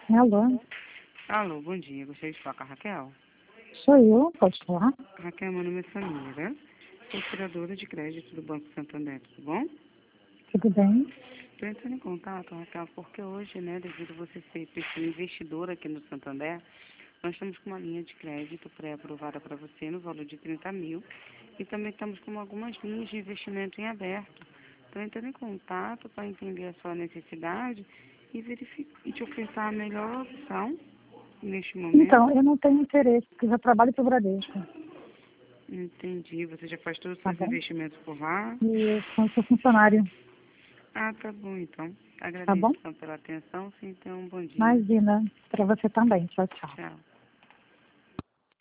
Alô? Alô, bom dia. Gostaria de falar com a Raquel. Sou eu, pode falar? Raquel, meu nome é Samira. Sou tiradora de crédito do Banco Santander, tudo bom? Tudo bem? Estou entrando em contato, Raquel, porque hoje, devido a você ser pessoa investidora aqui no Santander, nós estamos com uma linha de crédito pré-aprovada para você no valor de 30 mil e também estamos com algumas linhas de investimento em aberto. Estou entrando em contato para entender a sua necessidade e verificar e te ofertar a melhor opção neste momento. Então, eu não tenho interesse, porque eu já trabalho para o Bradesco. Entendi. Você já faz todos os Tá seus bom? investimentos por lá? E eu sou funcionário, Ah, tá bom, então. tá Agradeço bom? então pela atenção. Sim, tenha um bom dia. Imagina, para você também. Tchau, tchau. Tchau.